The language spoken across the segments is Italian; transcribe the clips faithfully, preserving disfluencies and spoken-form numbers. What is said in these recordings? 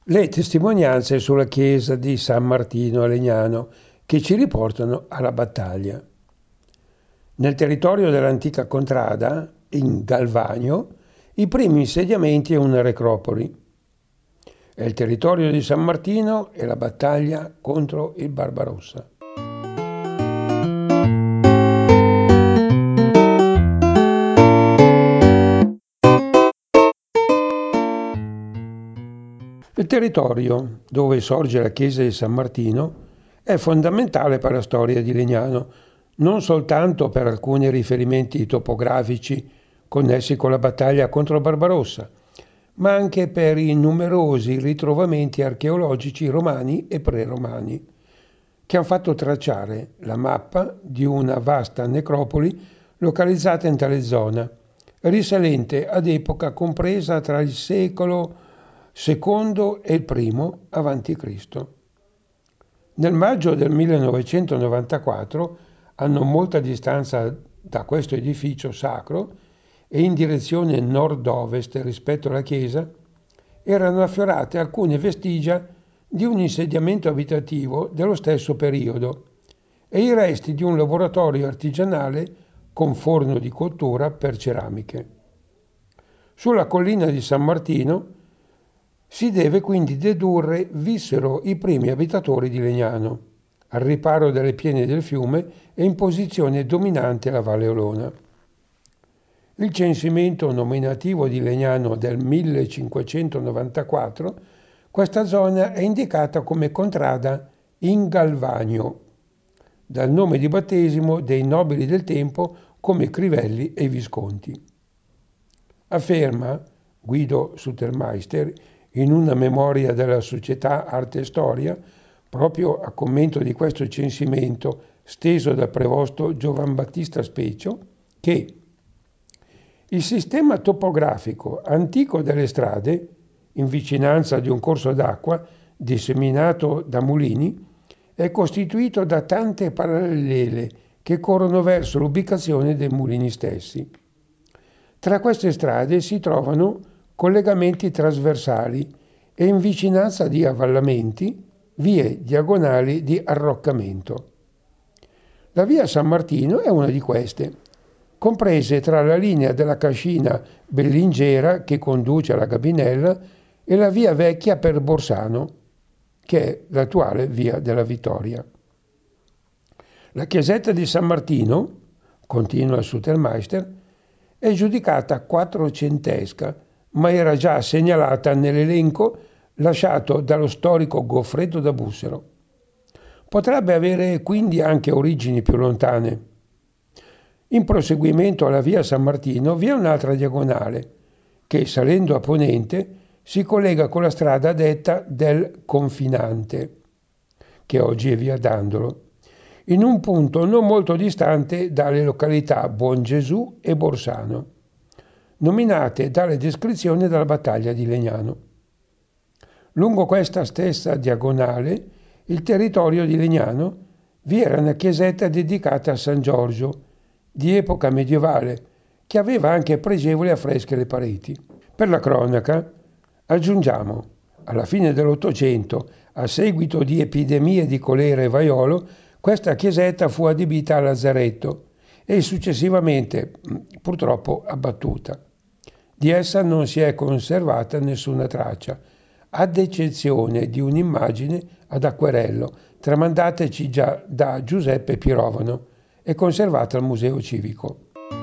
Le testimonianze sulla chiesa di San Martino a Legnano che ci riportano alla battaglia. Nel territorio dell'antica contrada, in Galvagno, i primi insediamenti e una necropoli. È il territorio di San Martino e la battaglia contro il Barbarossa. Il territorio dove sorge la chiesa di San Martino è fondamentale per la storia di Legnano, non soltanto per alcuni riferimenti topografici connessi con la battaglia contro Barbarossa, ma anche per i numerosi ritrovamenti archeologici romani e pre-romani, che hanno fatto tracciare la mappa di una vasta necropoli localizzata in tale zona, risalente ad epoca compresa tra il secolo secondo e il primo avanti Cristo. Nel maggio del millenovecentonovantaquattro, a non molta distanza da questo edificio sacro e in direzione nord-ovest rispetto alla chiesa, erano affiorate alcune vestigia di un insediamento abitativo dello stesso periodo e i resti di un laboratorio artigianale con forno di cottura per ceramiche. Sulla collina di San Martino si deve quindi dedurre vissero i primi abitatori di Legnano, al riparo dalle piene del fiume e in posizione dominante la Valle Olona. Il censimento nominativo di Legnano del millecinquecentonovantaquattro, questa zona è indicata come contrada in Galvagno, dal nome di battesimo dei nobili del tempo come Crivelli e Visconti. Afferma Guido Sutermeister in una memoria della Società Arte e Storia, proprio a commento di questo censimento steso dal prevosto Giovan Battista Specio, che il sistema topografico antico delle strade, in vicinanza di un corso d'acqua disseminato da mulini, è costituito da tante parallele che corrono verso l'ubicazione dei mulini stessi. Tra queste strade si trovano collegamenti trasversali e in vicinanza di avvallamenti, vie diagonali di arroccamento. La via San Martino è una di queste, comprese tra la linea della Cascina Bellingera che conduce alla Gabinella e la via vecchia per Borsano, che è l'attuale via della Vittoria. La chiesetta di San Martino, continua Sutermeister, è giudicata quattrocentesca, ma era già segnalata nell'elenco lasciato dallo storico Goffredo da Bussero. Potrebbe avere quindi anche origini più lontane. In proseguimento alla via San Martino vi è un'altra diagonale che, salendo a ponente, si collega con la strada detta del Confinante, che oggi è via Dandolo, in un punto non molto distante dalle località Buon Gesù e Borsano, nominate dalle descrizioni della battaglia di Legnano. Lungo questa stessa diagonale, il territorio di Legnano, vi era una chiesetta dedicata a San Giorgio, di epoca medievale, che aveva anche pregevoli affreschi alle pareti. Per la cronaca, aggiungiamo, alla fine dell'Ottocento, a seguito di epidemie di colera e vaiolo, questa chiesetta fu adibita a lazzaretto e successivamente, purtroppo, abbattuta. Di essa non si è conservata nessuna traccia, ad eccezione di un'immagine ad acquerello tramandateci già da Giuseppe Pirovano e conservata al Museo Civico.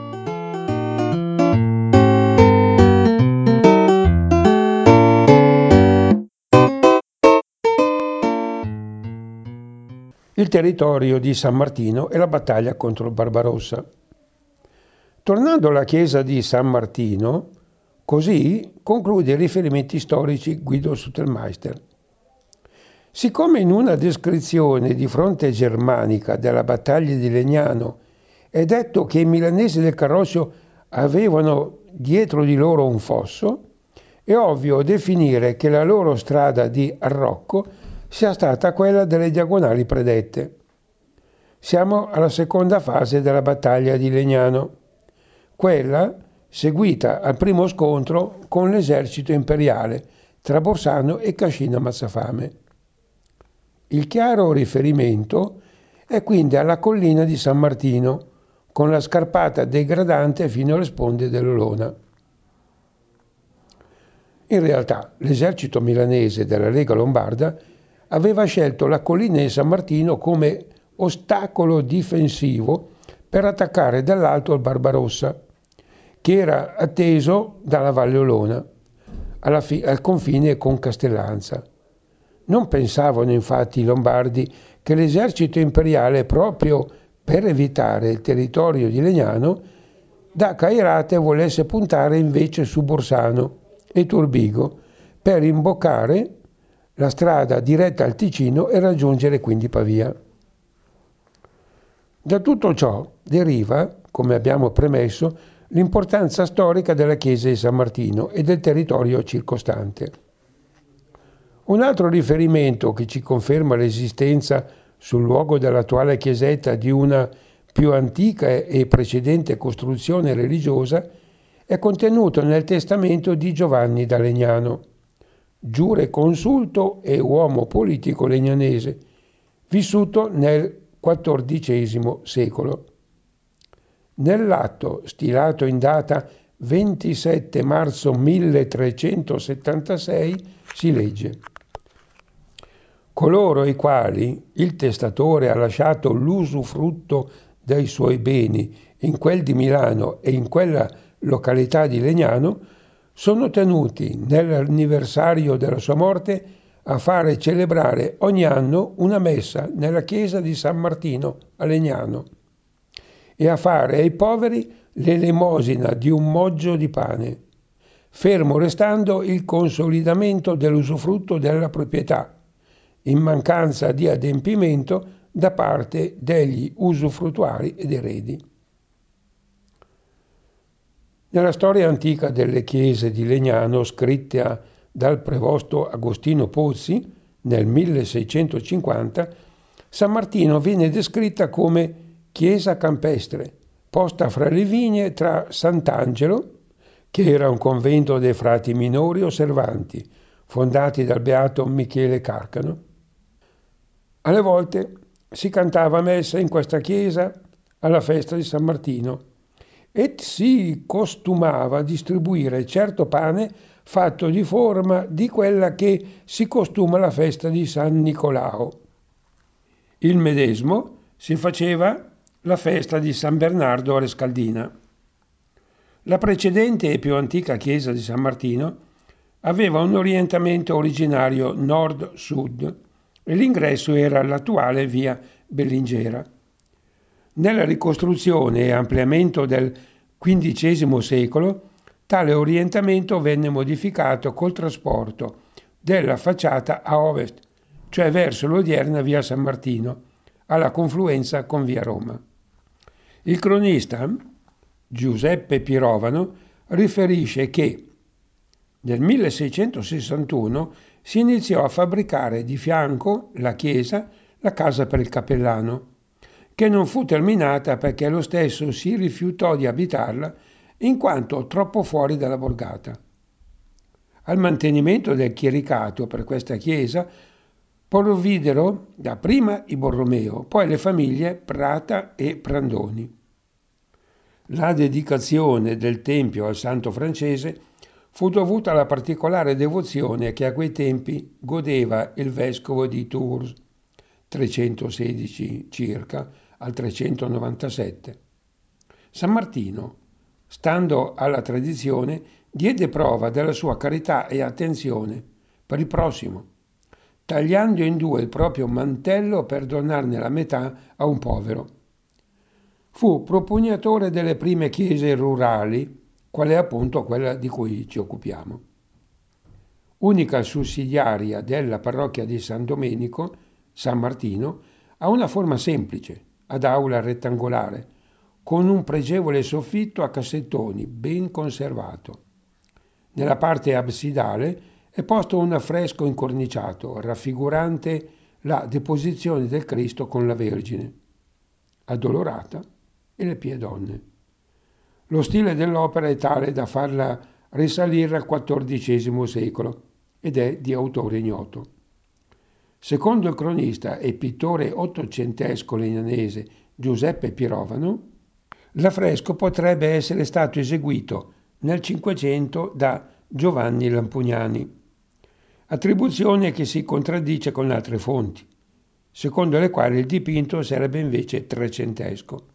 Il territorio di San Martino e la battaglia contro il Barbarossa. Tornando alla chiesa di San Martino, così conclude i riferimenti storici Guido Sutermeister. Siccome in una descrizione di fronte germanica della battaglia di Legnano è detto che i milanesi del Carroccio avevano dietro di loro un fosso, è ovvio definire che la loro strada di arrocco sia stata quella delle diagonali predette. Siamo alla seconda fase della battaglia di Legnano, quella seguita al primo scontro con l'esercito imperiale tra Borsano e Cascina Mazzafame. Il chiaro riferimento è quindi alla collina di San Martino, con la scarpata degradante fino alle sponde dell'Olona. In realtà l'esercito milanese della Lega Lombarda aveva scelto la collina di San Martino come ostacolo difensivo per attaccare dall'alto il Barbarossa, che era atteso dalla Valle Olona, alla fi- al confine con Castellanza. Non pensavano infatti i lombardi che l'esercito imperiale, proprio per evitare il territorio di Legnano, da Cairate volesse puntare invece su Borsano e Turbigo per imboccare la strada diretta al Ticino e raggiungere quindi Pavia. Da tutto ciò deriva, come abbiamo premesso, l'importanza storica della chiesa di San Martino e del territorio circostante. Un altro riferimento che ci conferma l'esistenza sul luogo dell'attuale chiesetta di una più antica e precedente costruzione religiosa è contenuto nel testamento di Giovanni da Legnano, giureconsulto e uomo politico legnanese, vissuto nel quattordicesimo secolo. Nell'atto stilato in data ventisette marzo milletrecentosettantasei si legge: coloro ai quali il testatore ha lasciato l'usufrutto dei suoi beni in quel di Milano e in quella località di Legnano sono tenuti nell'anniversario della sua morte a fare celebrare ogni anno una messa nella chiesa di San Martino a Legnano e a fare ai poveri l'elemosina di un moggio di pane, fermo restando il consolidamento dell'usufrutto della proprietà, in mancanza di adempimento da parte degli usufruttuari ed eredi. Nella storia antica delle chiese di Legnano, scritta dal prevosto Agostino Pozzi nel milleseicentocinquanta, San Martino viene descritta come chiesa campestre, posta fra le vigne tra Sant'Angelo, che era un convento dei frati minori osservanti, fondati dal beato Michele Carcano. Alle volte si cantava messa in questa chiesa alla festa di San Martino e si costumava distribuire certo pane fatto di forma di quella che si costuma alla festa di San Nicolao. Il medesimo si faceva la festa di San Bernardo a Rescaldina. La precedente e più antica chiesa di San Martino aveva un orientamento originario nord-sud e l'ingresso era l'attuale via Bellingera. Nella ricostruzione e ampliamento del quindicesimo secolo, tale orientamento venne modificato col trasporto della facciata a ovest, cioè verso l'odierna via San Martino, alla confluenza con via Roma. Il cronista Giuseppe Pirovano riferisce che nel milleseicentosessantuno si iniziò a fabbricare di fianco la chiesa la casa per il cappellano, che non fu terminata perché lo stesso si rifiutò di abitarla in quanto troppo fuori dalla borgata. Al mantenimento del chiericato per questa chiesa provvidero dapprima i Borromeo, poi le famiglie Prata e Prandoni. La dedicazione del tempio al santo francese fu dovuta alla particolare devozione che a quei tempi godeva il vescovo di Tours, trecentosedici circa al trecentonovantasette. San Martino, stando alla tradizione, diede prova della sua carità e attenzione per il prossimo, tagliando in due il proprio mantello per donarne la metà a un povero. Fu propugnatore delle prime chiese rurali, qual è appunto quella di cui ci occupiamo. Unica sussidiaria della parrocchia di San Domenico, San Martino, ha una forma semplice, ad aula rettangolare, con un pregevole soffitto a cassettoni, ben conservato. Nella parte absidale è posto un affresco incorniciato, raffigurante la deposizione del Cristo con la Vergine, addolorata, e le piedonne. Lo stile dell'opera è tale da farla risalire al quattordicesimo secolo ed è di autore ignoto. Secondo il cronista e pittore ottocentesco legnanese Giuseppe Pirovano, l'affresco potrebbe essere stato eseguito nel Cinquecento da Giovanni Lampugnani, attribuzione che si contraddice con altre fonti, secondo le quali il dipinto sarebbe invece trecentesco.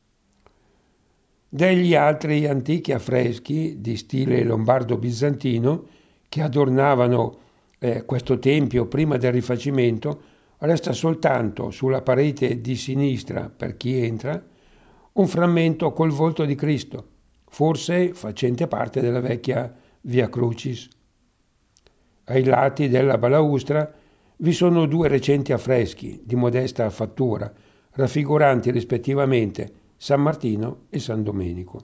Degli altri antichi affreschi di stile lombardo-bizantino che adornavano eh, questo tempio prima del rifacimento, resta soltanto sulla parete di sinistra, per chi entra, un frammento col volto di Cristo, forse facente parte della vecchia Via Crucis. Ai lati della balaustra vi sono due recenti affreschi di modesta fattura, raffiguranti rispettivamente San Martino e San Domenico.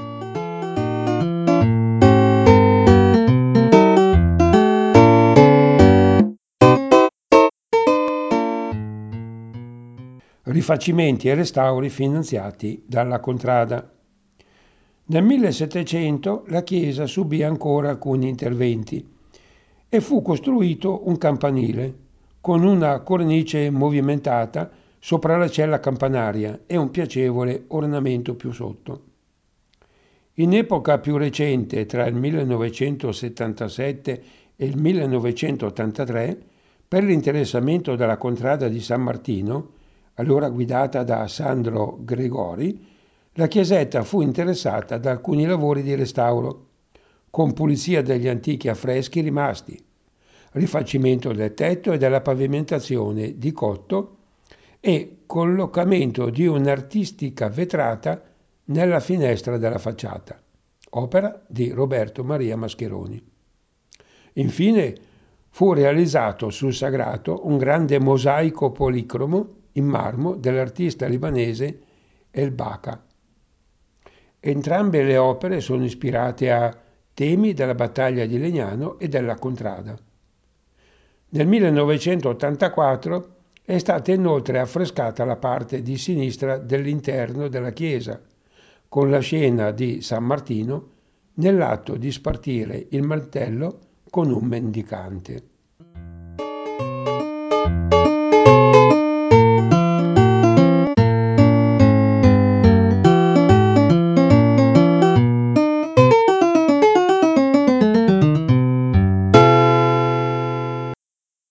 Rifacimenti e restauri finanziati dalla Contrada. Nel millesettecento la chiesa subì ancora alcuni interventi e fu costruito un campanile con una cornice movimentata sopra la cella campanaria e un piacevole ornamento più sotto. In epoca più recente, tra il millenovecentosettantasette e il millenovecentottantatré, per l'interessamento della Contrada di San Martino, allora guidata da Sandro Gregori, la chiesetta fu interessata da alcuni lavori di restauro, con pulizia degli antichi affreschi rimasti, rifacimento del tetto e della pavimentazione di cotto e collocamento di un'artistica vetrata nella finestra della facciata, opera di Roberto Maria Mascheroni. Infine fu realizzato sul sagrato un grande mosaico policromo in marmo dell'artista libanese El Baca. Entrambe le opere sono ispirate a temi della battaglia di Legnano e della Contrada. Nel millenovecentottantaquattro è stata inoltre affrescata la parte di sinistra dell'interno della chiesa, con la scena di San Martino nell'atto di spartire il mantello con un mendicante.